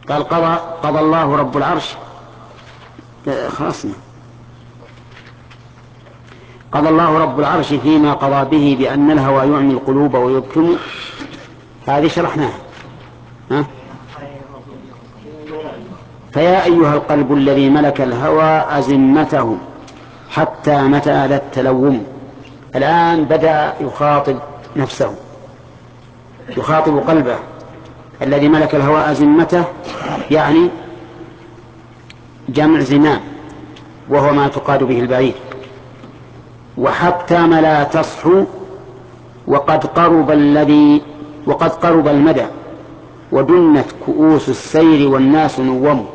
قال قضى الله رب العرش خلاصنا. قضى الله رب العرش فيما قضى به بأن الهوى يعمي القلوب ويبكم. هذه شرحناها. فيا أيها القلب الذي ملك الهوى أزمته حتى متى ذا التلوم. الآن بدأ يخاطب نفسه، يخاطب قلبه الذي ملك الهوى أزمته، يعني جمع زمام، وهو ما تقاد به البعير. وحتى ملا تصحو وقد قرب المدى ودنت كؤوس السير والناس نوم.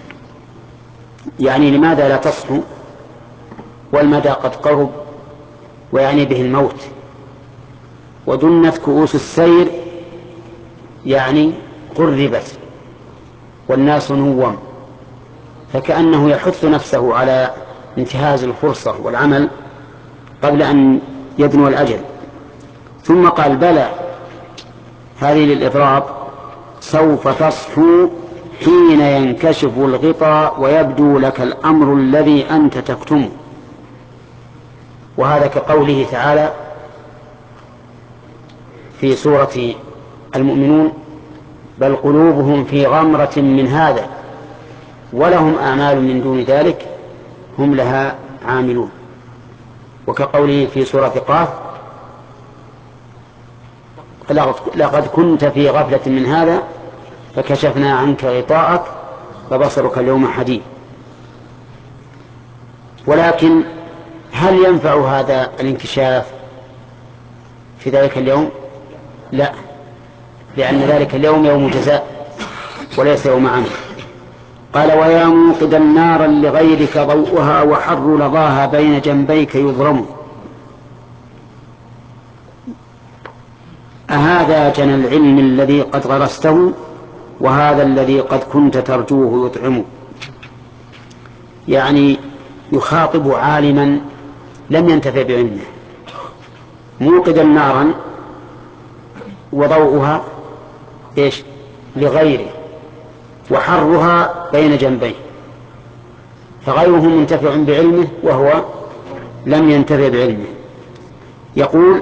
يعني لماذا لا تصحو والمدى قد قرب، ويعني به الموت. ودنت كؤوس السير يعني قربت، والناس نوم، فكأنه يحث نفسه على انتهاز الفرصة والعمل قبل أن يدنو الأجل. ثم قال بلى، هذه للإضراب، سوف تصحو حين ينكشف الغطاء ويبدو لك الأمر الذي أنت تكتمه. وهذا كقوله تعالى في سورة المؤمنون بل قلوبهم في غمرة من هذا ولهم أعمال من دون ذلك هم لها عاملون. وكقوله في سورة قاف لقد كنت في غفلة من هذا فكشفنا عنك غطاءك فبصرك اليوم حديد. ولكن هل ينفع هذا الانكشاف في ذلك اليوم؟ لا، لأن ذلك اليوم يوم جزاء وليس يوم عمل. قال ويا موقدا نارا لغيرك ضوءها وحر لظاها بين جنبيك يضرم. أهذا جنى العلم الذي قد غرسته وهذا الذي قد كنت ترجوه يطعم. يعني يخاطب عالما لم ينتفع بعلمه. موقدا نارا وضوءها إيش لغيره وحرها بين جنبيه، فغيره منتفع بعلمه وهو لم ينتفع بعلمه. يقول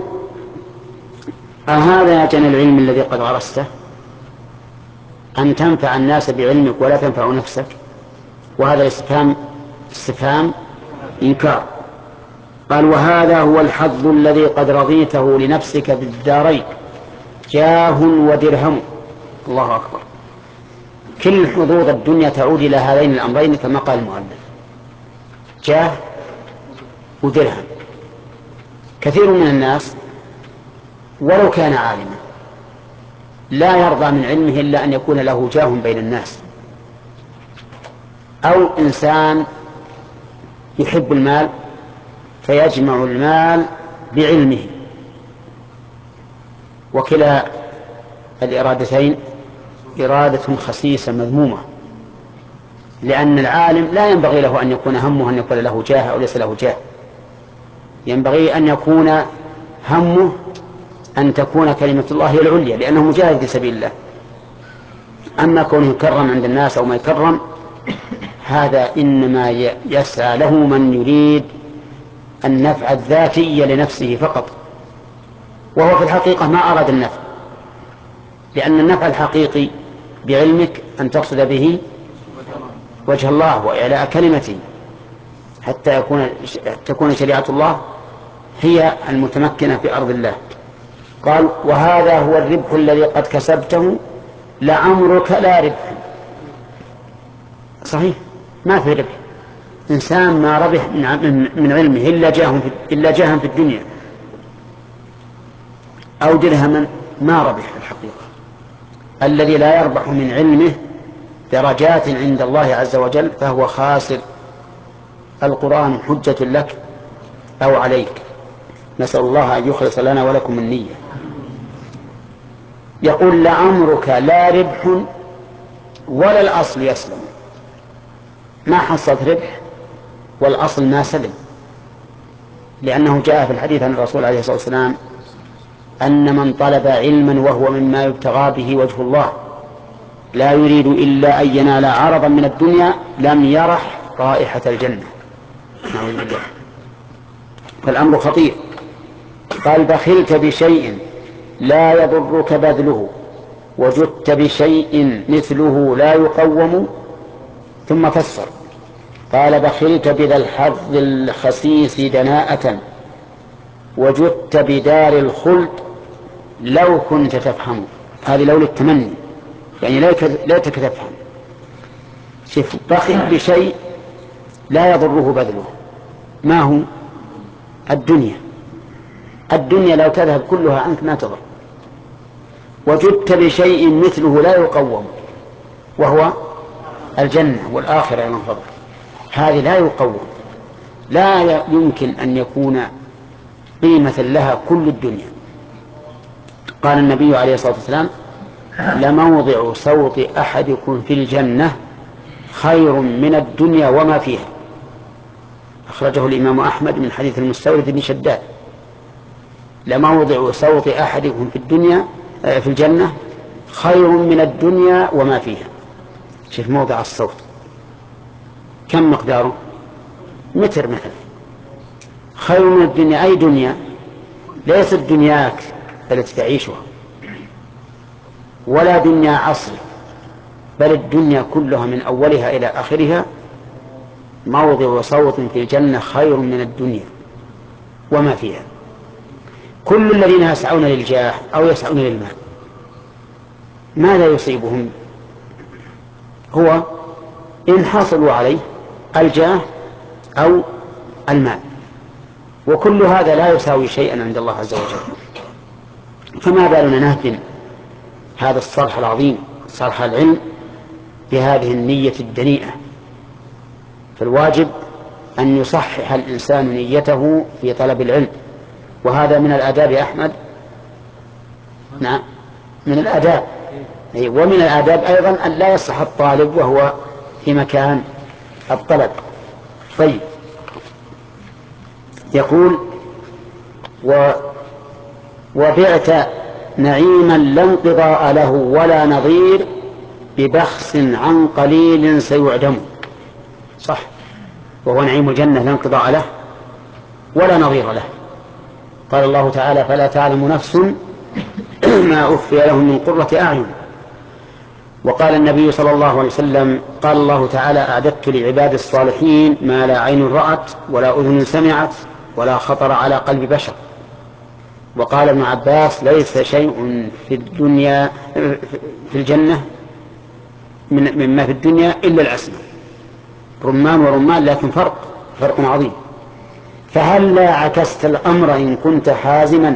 أهذا جنى العلم الذي قد غرسته، أن تنفع الناس بعلمك ولا تنفع نفسك. وهذا استفهام إنكار. قال وهذا هو الحظ الذي قد رضيته لنفسك بالدارين جاه ودرهم. الله أكبر. كل حظوظ الدنيا تعود إلى هذين الأمرين كما قال المؤلف، جاه ودرهم. كثير من الناس ولو كان عالما لا يرضى من علمه إلا أن يكون له جاه بين الناس، أو إنسان يحب المال فيجمع المال بعلمه. وكلا الإرادتين إرادة خسيسة مذمومة، لأن العالم لا ينبغي له أن يكون همه أن يكون له جاه أو ليس له جاه. ينبغي أن يكون همه أن تكون كلمة الله هي العليا، لأنه مجاهد في سبيل الله. أما كونه يكرم عند الناس أو ما يكرم، هذا إنما يسعى له من يريد النفع الذاتي لنفسه فقط، وهو في الحقيقة ما أراد النفع، لأن النفع الحقيقي بعلمك أن تقصد به وجه الله وإعلاء كلمته حتى تكون شريعة الله هي المتمكنة في أرض الله. قال وهذا هو الربح الذي قد كسبته لعمرك لا ربح. صحيح ما في ربح، إنسان ما ربح من علمه إلا جاها في الدنيا أو درهما ما ربح. الحقيقة الذي لا يربح من علمه درجات عند الله عز وجل فهو خاسر. القرآن حجة لك أو عليك. نسأل الله أن يخلص لنا ولكم النية. يقول لعمرك لا ربح ولا الأصل يسلم. ما حصلت ربح والأصل ما سلم، لأنه جاء في الحديث عن الرسول عليه الصلاة والسلام أن من طلب علما وهو مما يبتغى به وجه الله لا يريد إلا أن ينال عرضا من الدنيا لم يرح رائحة الجنة. نعوذ بالله. فالأمر خطير. قال بخلت بشيء لا يضرك بذله وجدت بشيء مثله لا يقوم. ثم فسر قال بخلت بذا الحظ الخسيس دناءة وجدت بدار الخلد لو كنت تفهم. هذه لو للتمني، يعني ليتك تفهم. شوف، بخل بشيء لا يضره بذله. ما هو؟ الدنيا. الدنيا لو تذهب كلها عنك ما تضر. وجدت بشيء مثله لا يقوم، وهو الجنة والآخرة يا من فضل. هذه لا يقوم، لا يمكن أن يكون قيمة لها كل الدنيا. قال النبي عليه الصلاة والسلام لموضع صوت أحدكم في الجنة خير من الدنيا وما فيها. أخرجه الإمام أحمد من حديث المستورد بن شداد. لموضع صوت أحدكم في الجنة خير من الدنيا وما فيها. شوف موضع الصوت كم مقداره؟ متر مثلا. خير من الدنيا أي دنيا؟ ليست دنياك التي تعيشها، ولا دنيا عصرك، بل الدنيا كلها من أولها إلى آخرها. موضع صوت في الجنة خير من الدنيا وما فيها. كل الذين يسعون للجاه أو يسعون للمال ماذا يصيبهم؟ هو إن حصلوا عليه الجاه أو المال، وكل هذا لا يساوي شيئا عند الله عز وجل. فما بالنا نهدم هذا الصرح العظيم، صرح العلم، بهذه النية الدنيئة؟ فالواجب أن يصحح الإنسان نيته في طلب العلم، وهذا من الآداب أحمد. نعم، من الآداب. ومن الآداب أيضا أن لا يصح الطالب وهو في مكان الطلب. طيب، يقول وبعت نعيما لا انقضاء له ولا نظير ببخس عن قليل سيعدم. صح، وهو نعيم الجنة لا انقضاء له ولا نظير له. قال الله تعالى فلا تعلم نفس ما أخفي لهم من قرة أعين. وقال النبي صلى الله عليه وسلم قال الله تعالى أعددت لعباد الصالحين ما لا عين رأت ولا أذن سمعت ولا خطر على قلب بشر. وقال ابن عباس ليس شيء في الدنيا في الجنة مما في الدنيا إلا الأسماء. رمان ورمان، لكن فرق عظيم. فهل عكست الأمر إن كنت حازما؟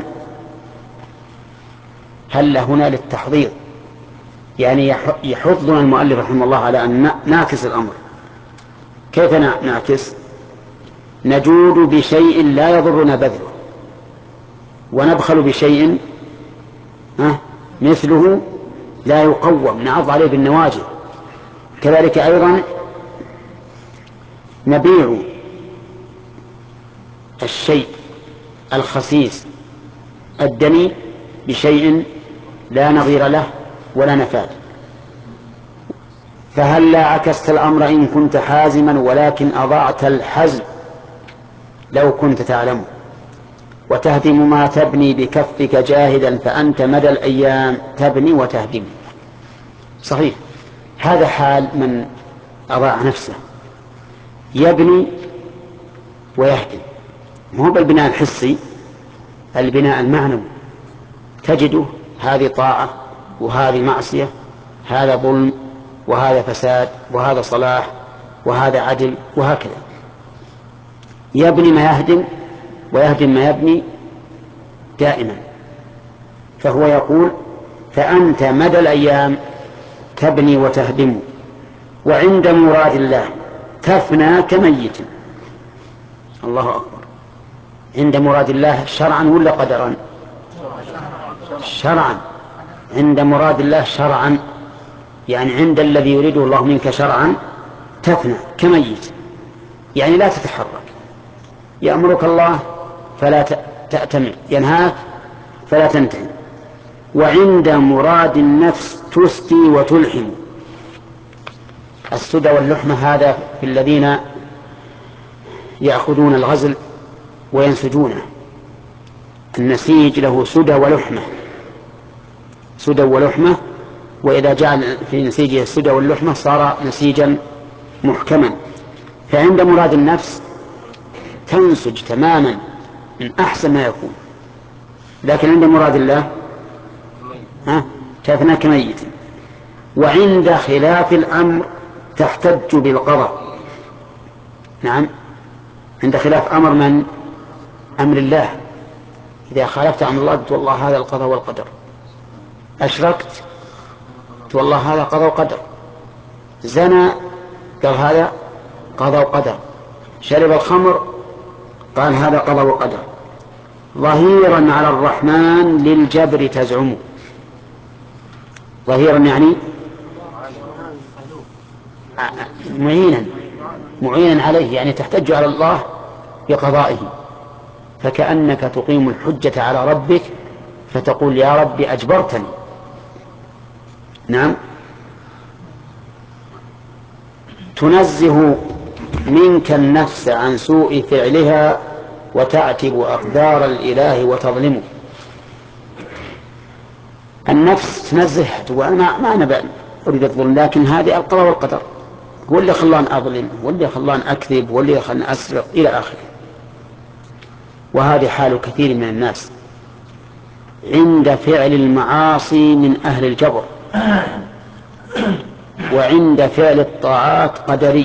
هل هنا للتحضير، يعني يحضنا المؤلف رحمه الله على أن نعكس الأمر. كيف نعكس؟ نجود بشيء لا يضرنا بذله، ونبخل بشيء مثله لا يقوم، نعض عليه بالنواجذ. كذلك أيضا نبيع الشيء الخسيس الدني بشيء لا نظير له ولا نفاذ. فهل لا عكست الأمر إن كنت حازما ولكن أضعت الحزم لو كنت تعلم وتهدم ما تبني بكفك جاهدا فأنت مدى الأيام تبني وتهدم. صحيح، هذا حال من أضاع نفسه، يبني ويهدم. مو بالبناء الحسي، البناء المعنوي. تجده هذه طاعة وهذه معصية، هذا ظلم وهذا فساد وهذا صلاح وهذا عدل، وهكذا. يبني ما يهدم ويهدم ما يبني دائما. فهو يقول فأنت مدى الأيام تبني وتهدم، وعند مراد الله تفنى كميت. الله أكبر. عند مراد الله شرعا ولا قدرا؟ شرعا. عند مراد الله شرعا، يعني عند الذي يريده الله منك شرعا تفنى كميت، يعني لا تتحرك. يأمرك الله فلا تأتمر، ينهاك فلا تنتهي. وعند مراد النفس تسقي وتلحم. السدى واللحمة هذا في الذين يأخذون الغزل وينسجونه. النسيج له سدى ولحمة، سدى ولحمة، وإذا جعل في نسيجه السدى واللحمة صار نسيجا محكما. فعند مراد النفس تنسج تماما من أحسن ما يكون، لكن عند مراد الله تفنى كميت. وعند خلاف الأمر تحتج بالقضاء. نعم، عند خلاف أمر من؟ أمر الله. إذا خالفت أمر الله قلت والله هذا القضاء والقدر. أشركت قلت والله هذا قضاء وقدر. زنى قال هذا قضاء وقدر. شرب الخمر قال هذا قضاء وقدر. ظهيرا على الرحمن للجبر تزعم. ظهيرا يعني معينا عليه، يعني تحتج على الله بقضائه، فكأنك تقيم الحجة على ربك فتقول يا رب أجبرتني. نعم. تنزه منك النفس عن سوء فعلها وتعتب أقدار الإله وتظلمه. النفس تنزه تقول ما أنا أريد الظلم، لكن هذه القضاء والقدر، هو اللي خلاني أظلم، هو اللي خلاني أكذب، هو اللي خلاني أسرق إلى آخره. وهذه حال كثير من الناس عند فعل المعاصي من أهل الجبر، وعند فعل الطاعات قدري.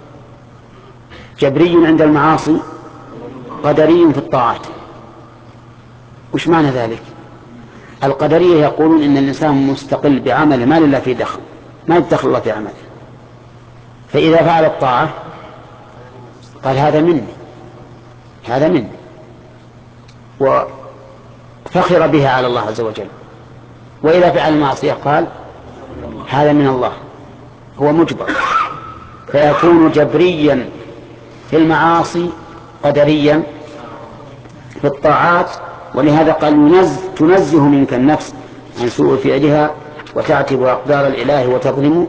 جبري عند المعاصي، قدري في الطاعات. وش معنى ذلك؟ القدرية يقولون إن الإنسان مستقل بعمله، ما لله فيه دخل، ما يدخل الله في عمله، فإذا فعل الطاعة قال هذا مني، هذا مني، وفخر بها على الله عز وجل. وإذا فعل المعصية قال هذا من الله، هو مجبر، فيكون جبريا في المعاصي قدريا في الطاعات. ولهذا قال تنزه منك النفس عن سوء فعلها وتعتب أقدار الإله وتظلم.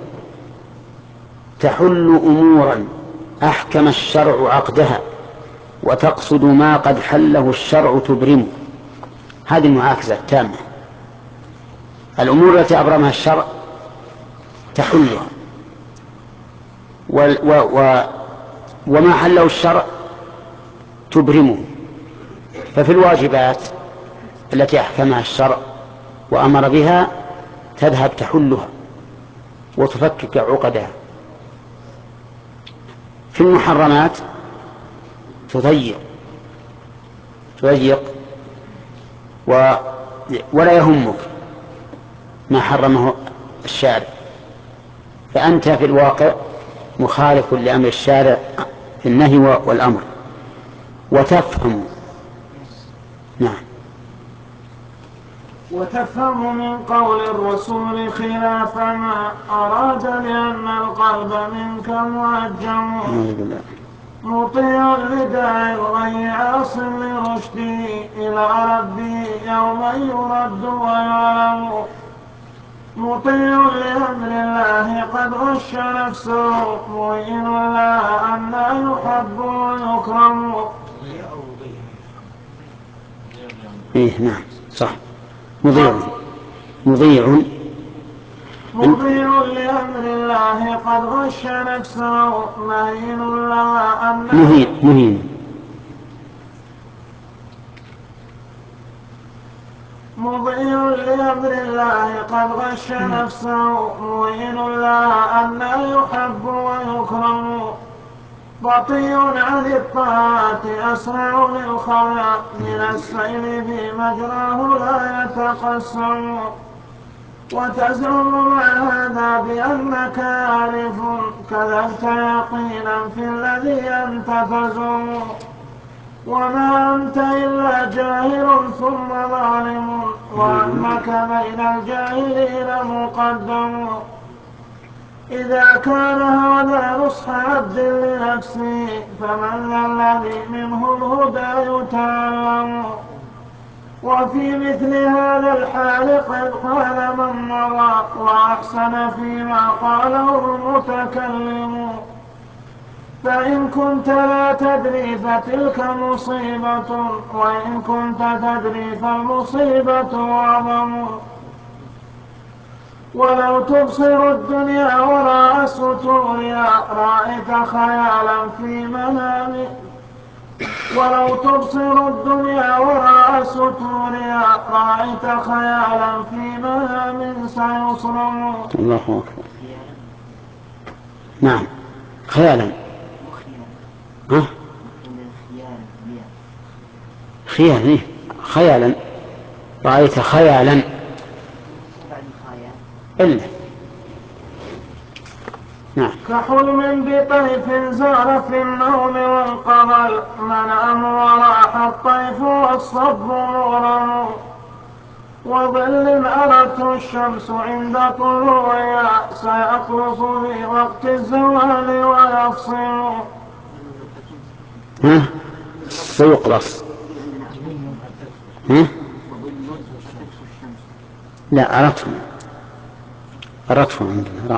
تحل أمورا أحكم الشرع عقدها وتقصد ما قد حله الشرع تبرم. هذه المعاكسة التامة. الأمور التي أبرمها الشرع تحلها، وما حله الشرع تبرمه. ففي الواجبات التي أحكمها الشرع وأمر بها تذهب تحلها وتفكك عقدها. في المحرمات تضيق ولا يهمك ما حرمه الشارع، فأنت في الواقع مخالف لأمر الشارع في النهي والأمر وتفهم. نعم. وتفهم من قول الرسول خلاف ما أراد لأن القلب منك معجم مطيع لداعي الغي عاص لرشده إلى ربه يوم يرد ويعلم مطيع لأمر الله قد غش نفسه مؤمن الله أن يحب ويكرم. نعم صح. مضيع لأمر الله قد غش نفسه مهين الله أن مضيع لأمر الله قد غش نفسه مهين الله أن يحب ويكرم بطيء عن الطاعات أسرع للخوى من السيل في مجراه لا يتقسم وتزعم مع هذا بأنك عارف كذبت يقينا في الذي أنت تزعم وما أنت إلا جاهل ثم ظالم وأنك بين الجاهلين مقدم. إذا كان هذا نصح عبد لنفسه فمن ذا الذي منه الهدى يتعلم وفي مثل هذا الحال قد قال من مضى وأحسن فيما قاله المتكلم. فإن كنت لا تدري فتلك مصيبة، وإن كنت تدري فالمصيبة أعظم. ولو تبصر الدنيا وراء ستورها رأيت خيالا في منام. ولو تبصر الدنيا وراء ستورها رأيت خيالا في منام سيصرم. الله أكبر. نعم خيالا. ها؟ خيالا خيالا. رأيت خيالا إلا. نعم. كحلم بطيف زار في النوم والقمر منام وراح الطيف والصب مغرم. وظل أرته الشمس عند طلوعها سيخلص في وقت الزوال ويفصل. ها؟ سيقلص. ها؟ لا أردتهم عندنا رأى.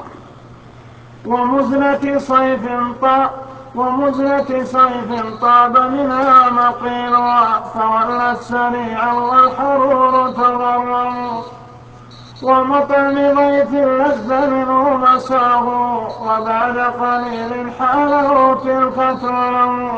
ومزلة صيف طاب منها مقيلها فولت سريعا والحرور تغرم. ومطعم ضيف لذ منه مساه وبعد قليل حاله تلك تعلم.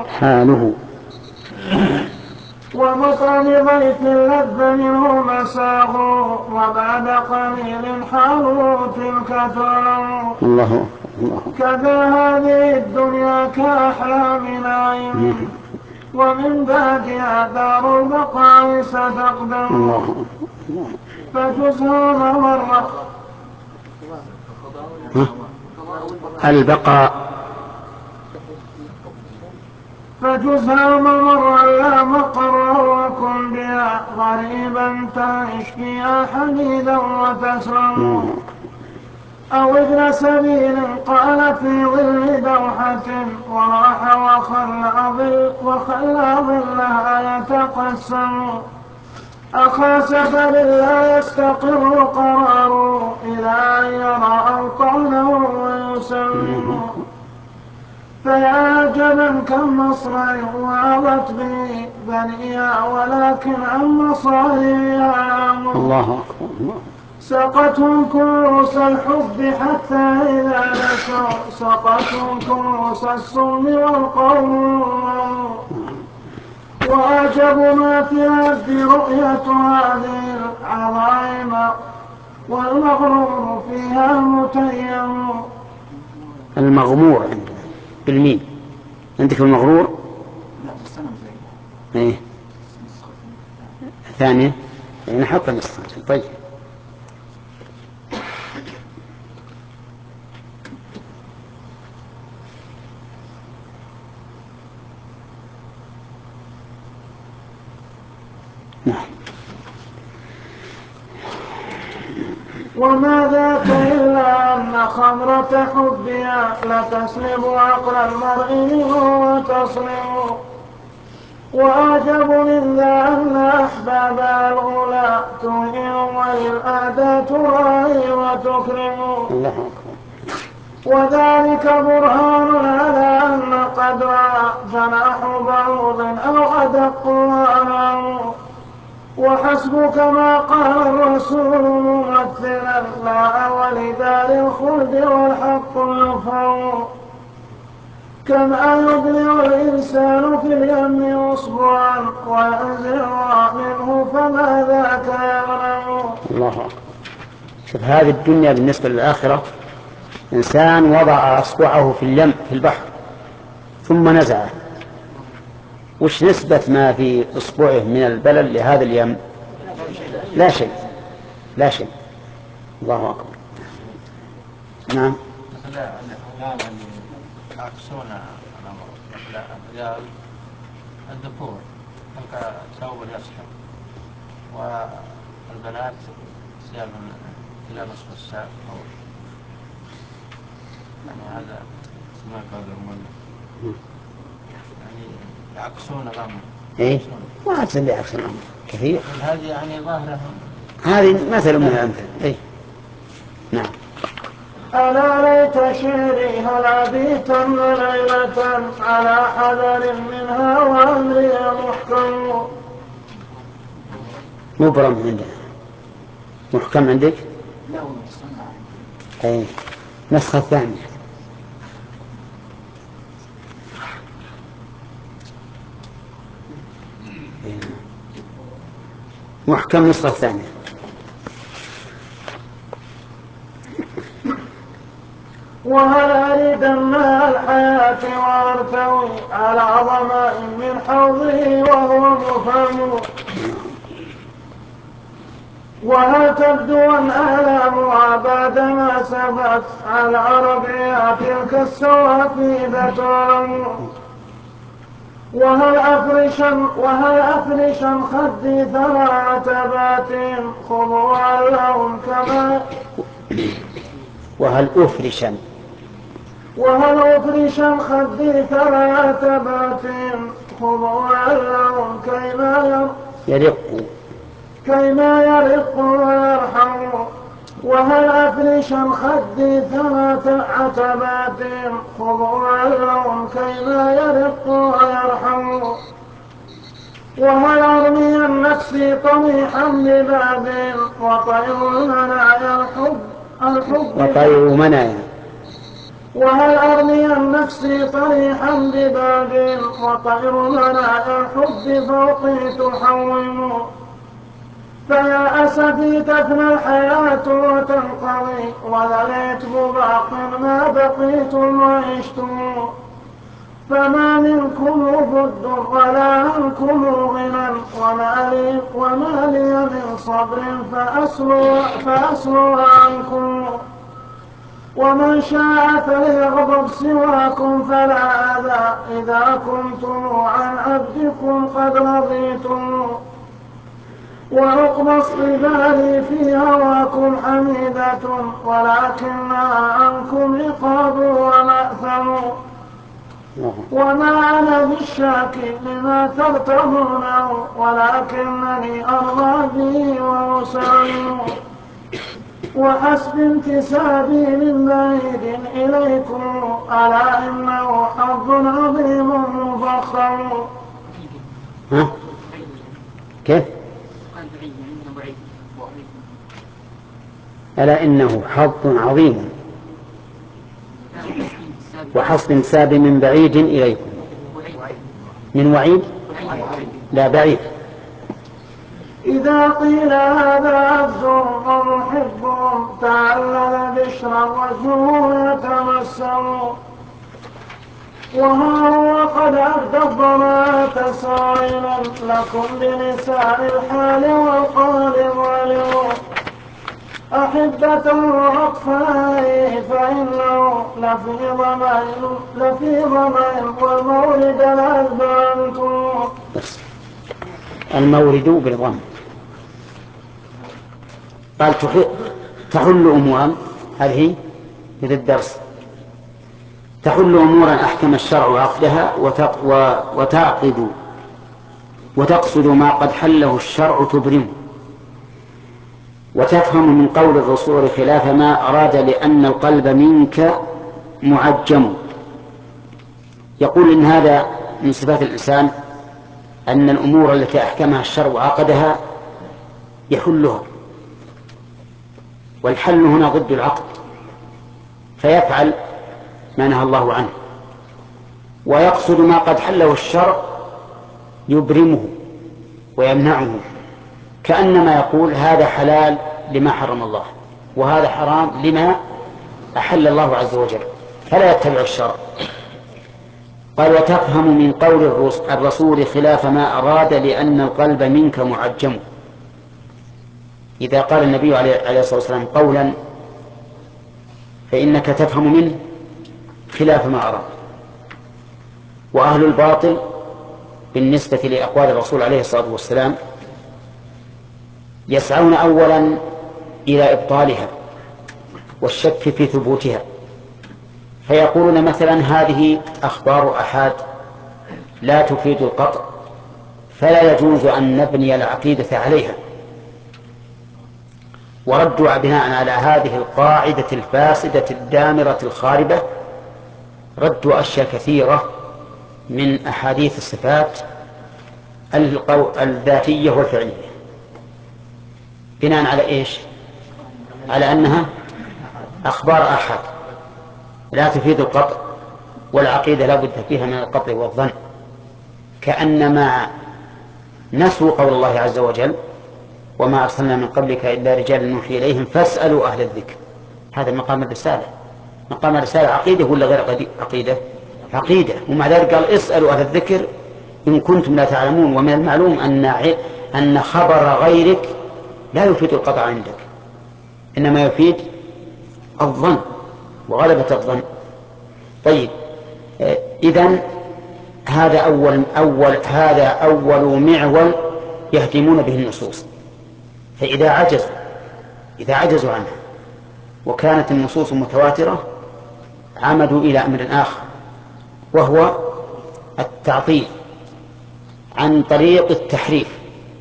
ومطعم ضيف لذ منه مساه وبعد قليل حاله تلك تعلم. الله كذا هذه الدنيا كأحلام نعيم ومن بعدها دار البقاء ستقدم. فجزها ممر البقاء. فجزها ممر لا مقر وكن بها غريبا تعيش فيها حميدا وتسلم. أو ابن سبيل قال في ظل دوحة وراح وخلى ظلها يتقسم. أخا سفر لا يستقر قراره إلى أن يرى أوطانه ويسلم. فيا عجبا كم مصرع وعظت به بنيها ولكن عن مصاريها الله أكبر. سقتهم كؤوس الحب حتى إذا نسوا سقتهم كؤوس السم والقوم. وأعجب ما في العبد رؤية هذه العظائم والمغرور فيها متيم. المغمور عندنا بالميم. عندك المغرور؟ ايه ثانية نحط نسخة. طيب وما ذاك إلا أن خمرة حبها لتسلب عقل المرء منه وتصلب. وأعجب من ذا أن أحبابها الأولى تهين وللأعداء تراعي وتكرم. وذلك برهان على أن قدرها جناح بعوض أو أدق وأنام. وحسبك ما قال الرسول ممثلا لا ولدار الخلد والحق يفهم. كما يبلغ الإنسان في اليم أصبعا وينزع منه فما ذاك يغنم. الله أكبر. شوف هذه الدنيا بالنسبة للآخرة إنسان وضع أصبعه في اليم في البحر ثم نزعه، وش نسبة ما في إصبعه من البلل لهذا اليم؟ لا شيء لا شيء. الله أكبر. نعم. يعكسون الرجال الذكور ثوب يسحب والبنات ثياب إلى نصف الساق يعني هذا ما قال المؤلف يعني يعكسون الأمر إيه ما أتسلي عكس الأمر كثير. هذه يعني ظاهرة، هذه مثل من الأمثل. إيه نعم. ألا ليت شعري هل أبيتن ليلة على حذر منها وأمري محكم. مبرم عندنا، محكم عندك؟ أي نسخة ثانية. محكم نسخة ثانية. وهل أريد مع الحياة وارتوي على ظمأ من حوضه وهو مفهم. وهل تبدو آلامها بعدما سبت على ربعها تلك السوافي تعلم. وهل أفرشا خدي ثلاث بات خضوعا لهم كما. وهل أفرشا خدي ثلاث بات خضوعا لهم كيما يرق ويرحم. وهل أفرشا خدي ثلاث عتبات خضوعا لهم كيما يرق ويرحم. وهل أرمي النفس طميحا بباب وطير المنايا وطير منايا. وهل أرمي النفس طريحا بباب وطير منايا الحب فوقي تحوم. فيا أسفي تفنى الحياة وتنقضي وذليت باق ما بقيتم وعشتم. فما منكم بد ولا عنكم غنى وما لي من صبر فأسلو عنكم. ومن شاء فليغضب سواكم فلا أذى إذا كنتم عن عبدكم قد رضيتم. وعقب الصبال في هواكم حميدة ولكنها عنكم عقاب ومأثم. وما أنا بالشاكي لما ترتهونه ولكنني أرضى به وأسلم. وحسب انتسابي من بعيد إليكم ألا إنه حظ عظيم مفخم. كيف؟ ألا إنه حظ عظيم وحسب انتساب من بعيد إليكم. من وعيد لا بعيد. إذا قيل هذا عبد ومحب تعلل بشرا وجهه يتمسم. وها هو قد أبدى الضمات سائلا لكم بنساء الحال والقال ظالم. أحبة وأطفائه فإنه لفي ضمائن والمولد الأذبانتم. المورد بالضم. قال تحل أمورا، هذه مثل الدرس. تحل أمورا أحكم الشرع عقدها وتعقد وتقصد ما قد حله الشرع تبرمه. وتفهم من قول الرسول خلاف ما أراد لأن القلب منك معجم. يقول إن هذا من صفات الإنسان أن الأمور التي أحكمها الشرع وعقدها يحلها، والحل هنا ضد العقد، فيفعل ما نهى الله عنه. ويقصد ما قد حله الشرع يبرمه ويمنعه، كأنما يقول هذا حلال لما حرم الله وهذا حرام لما أحل الله عز وجل، فلا يتبع الشرع. قال وتفهم من قول الرسول خلاف ما أراد لأن القلب منك معجم. إذا قال النبي عليه الصلاة والسلام قولا فإنك تفهم منه خلاف ما أراد. وأهل الباطل بالنسبة لأقوال الرسول عليه الصلاة والسلام يسعون أولا إلى إبطالها والشك في ثبوتها، فيقولون مثلا هذه أخبار أحاد لا تفيد القطع، فلا يجوز أن نبني العقيدة عليها. وردوا بناء على هذه القاعدة الفاسدة الدامرة الخاربة، ردوا أشياء كثيرة من أحاديث الصفات الذاتية والفعلية، بناء على إيش؟ على أنها أخبار أحد لا تفيد القطع، والعقيدة لا بد فيها من القطع والظن، كأنما نسوا قول الله عز وجل: وما أرسلنا من قبلك إلا رجال نوحي إليهم فاسألوا أهل الذكر. هذا مقام الرسالة. مقام الرسالة عقيدة ولا غير عقيدة؟ عقيدة. ومع ذلك قال: اسألوا أهل الذكر إن كنتم لا تعلمون. ومن المعلوم أن خبر غيرك لا يفيد القطع عندك، إنما يفيد الظن وغلبة الظن. طيب، إذن هذا أول معول يهدمون به النصوص. فإذا عجزوا عنها وكانت النصوص متواترة عمدوا إلى أمر آخر، وهو التعطيل عن طريق التحريف.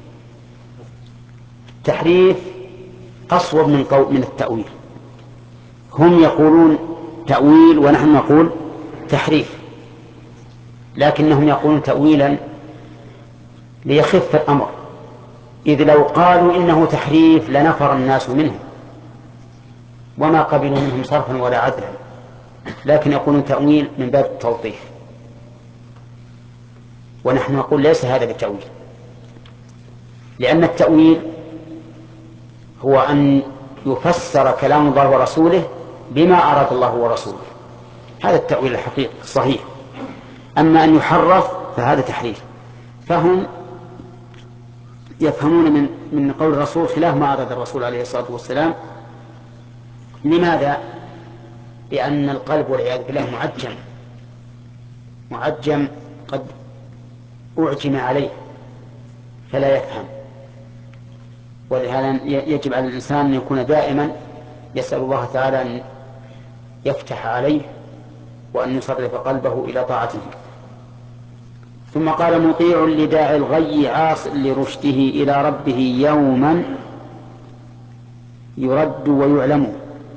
التحريف أصوب من التأويل. هم يقولون تأويل ونحن نقول تحريف، لكنهم يقولون تأويلا ليخف الأمر، إذ لو قالوا إنه تحريف لنفر الناس منهم وما قبلوا منهم صرفا ولا عدلا، لكن يقولون تأويل من باب التوضيح، ونحن نقول ليس هذا بالتأويل، لأن التأويل هو أن يفسر كلام الله ورسوله بما أراد الله ورسوله، هذا التأويل الحقيقي الصحيح. أما أن يحرف فهذا تحريف. فهم يفهمون من قول الرسول خلاف ما أراد الرسول عليه الصلاة والسلام. لماذا؟ لأن القلب والعياذ بالله معجم قد أعجم عليه فلا يفهم. ولهذا يجب على الإنسان أن يكون دائما يسأل الله تعالى أن يفتح عليه وأن يصرف قلبه إلى طاعته. ثم قال: مطيع لداعي الغي عاص لرشده إلى ربه يوما يرد ويعلم.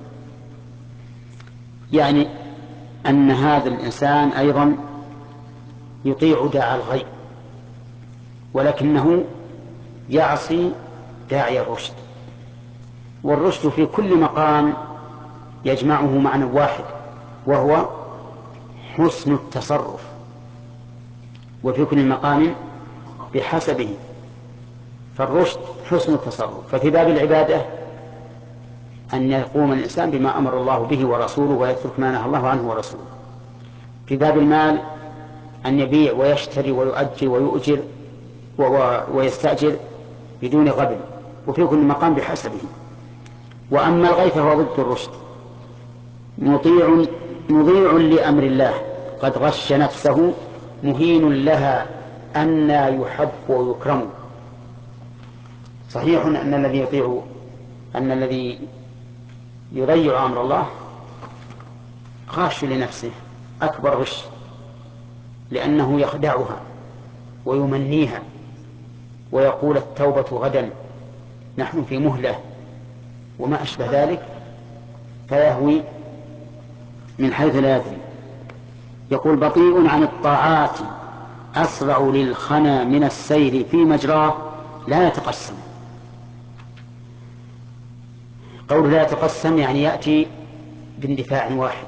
يعني أن هذا الإنسان أيضا يطيع داعي الغي، ولكنه يعصي داعي الرشد. والرشد في كل مقام يجمعه معنى واحد، وهو حسن التصرف، وفي كل مقام بحسبه. فالرشد حسن التصرف. ففي باب العبادة أن يقوم الإنسان بما أمر الله به ورسوله ويترك ما نهى الله عنه ورسوله. في باب المال أن يبيع ويشتري ويؤجر ويؤجر ويستأجر بدون غبن، وفي كل مقام بحسبه. وأما الغي فهو ضد الرشد. مطيع لأمر الله قد غش نفسه مهين لها أنى يحب ويكرم. صحيح أن الذي يضيع أمر الله غاش لنفسه أكبر غش، لأنه يخدعها ويمنيها ويقول: التوبة غدا، نحن في مهلة، وما أشبه ذلك، فيهوي من حيث لا يدري. يقول: بطيء عن الطاعات أسرع للخنا من السير في مجراه لا يتقسم. قول لا يتقسم يعني يأتي باندفاع واحد،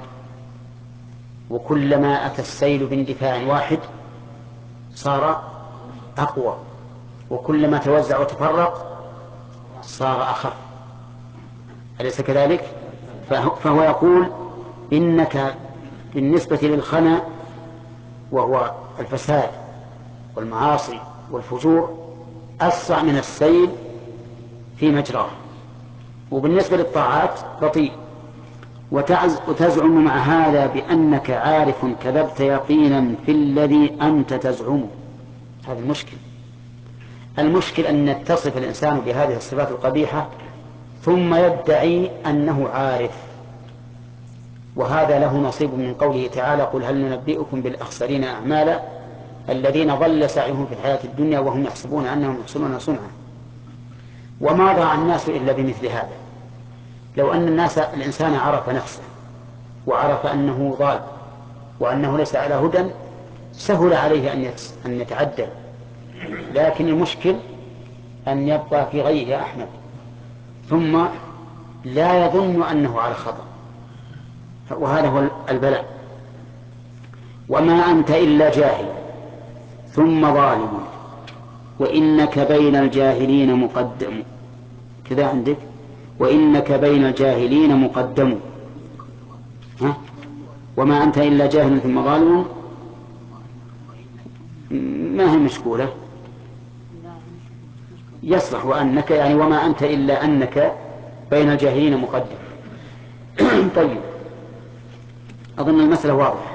وكلما أتى السيل باندفاع واحد صار أقوى، وكلما توزع وتفرق صار أخف، أليس كذلك؟ فهو يقول: إنك بالنسبة للخنا وهو الفساد والمعاصي والفجور أسرع من السيل في مجراه، وبالنسبة للطاعات بطيء. وتزعم مع هذا بأنك عارف كذبت يقينا في الذي أنت تزعمه. هذا المشكل أن يتصف الإنسان بهذه الصفات القبيحة ثم يدعي أنه عارف، وهذا له نصيب من قوله تعالى: قل هل ننبئكم بالأخسرين أعمالا الذين ضل سعيهم في الحياة الدنيا وهم يحسبون أنهم يحسنون صنعا. وما ضاع الناس إلا بمثل هذا. لو أن الإنسان عرف نفسه وعرف أنه ضال وأنه ليس على هدى سهل عليه أن يتعدل، لكن المشكل أن يبقى في غيه أحمد ثم لا يظن أنه على خطأ، وهذا هو البلاء. وما أنت إلا جاهل ثم ظالم وإنك بين الجاهلين مقدم. كذا عندك وإنك بين الجاهلين مقدم. ها؟ وما أنت إلا جاهل ثم ظالم ما هي مشكولة، يصلح وأنك يعني وما أنت إلا أنك بين الجاهلين مقدم. طيب أظن المسألة واضحة.